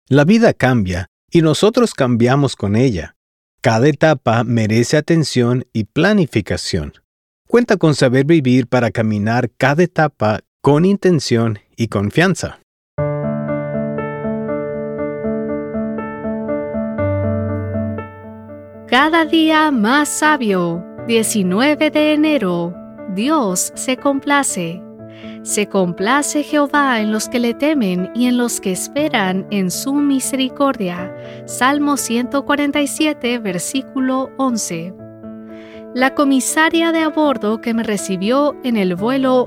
La vida cambia y nosotros cambiamos con ella. Cada etapa merece atención y planificación. Cuenta con saber vivir para caminar cada etapa con intención y confianza. Cada día más sabio. 19 de enero. Dios se complace. Se complace Jehová en los que le temen y en los que esperan en su misericordia. Salmo 147, versículo 11. La comisaria de a bordo que me recibió en el vuelo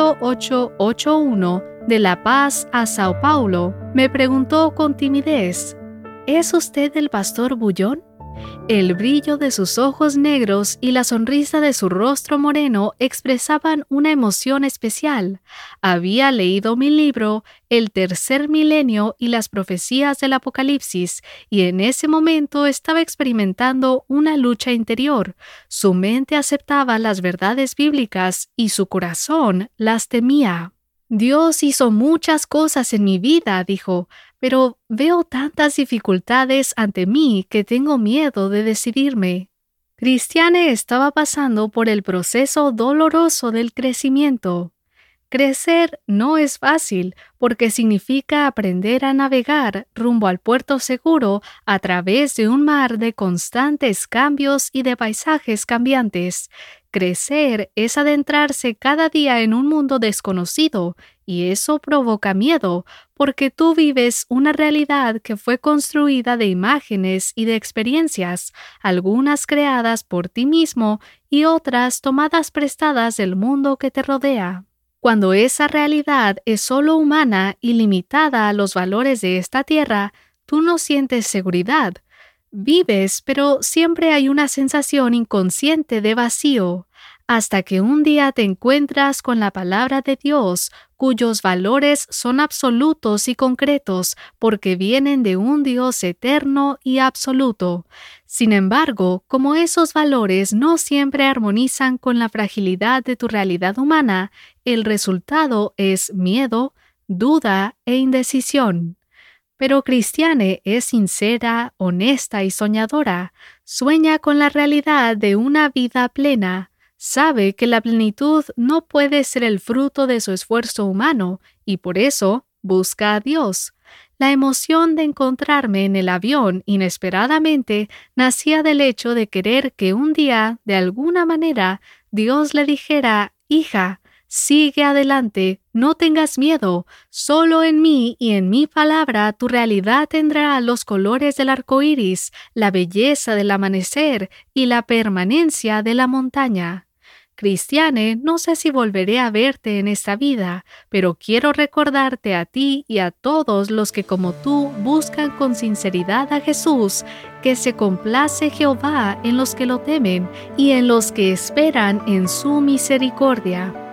8881 de La Paz a Sao Paulo me preguntó con timidez: ¿Es usted el pastor Bullón? El brillo de sus ojos negros y la sonrisa de su rostro moreno expresaban una emoción especial. Había leído mi libro, El tercer milenio y las profecías del Apocalipsis, y en ese momento estaba experimentando una lucha interior. Su mente aceptaba las verdades bíblicas y su corazón las temía. Dios hizo muchas cosas en mi vida, dijo, pero veo tantas dificultades ante mí que tengo miedo de decidirme. Cristiane estaba pasando por el proceso doloroso del crecimiento. Crecer no es fácil porque significa aprender a navegar rumbo al puerto seguro a través de un mar de constantes cambios y de paisajes cambiantes. Crecer es adentrarse cada día en un mundo desconocido y eso provoca miedo porque tú vives una realidad que fue construida de imágenes y de experiencias, algunas creadas por ti mismo y otras tomadas prestadas del mundo que te rodea. Cuando esa realidad es solo humana y limitada a los valores de esta tierra, tú no sientes seguridad. Vives, pero siempre hay una sensación inconsciente de vacío, hasta que un día te encuentras con la palabra de Dios, cuyos valores son absolutos y concretos porque vienen de un Dios eterno y absoluto. Sin embargo, como esos valores no siempre armonizan con la fragilidad de tu realidad humana, el resultado es miedo, duda e indecisión. Pero Cristiane es sincera, honesta y soñadora. Sueña con la realidad de una vida plena. Sabe que la plenitud no puede ser el fruto de su esfuerzo humano y por eso busca a Dios. La emoción de encontrarme en el avión inesperadamente nacía del hecho de querer que un día, de alguna manera, Dios le dijera: «Hija, sigue adelante, no tengas miedo, solo en mí y en mi palabra tu realidad tendrá los colores del arco iris, la belleza del amanecer y la permanencia de la montaña». Cristiane, no sé si volveré a verte en esta vida, pero quiero recordarte a ti y a todos los que como tú buscan con sinceridad a Jesús, que se complace Jehová en los que lo temen y en los que esperan en su misericordia.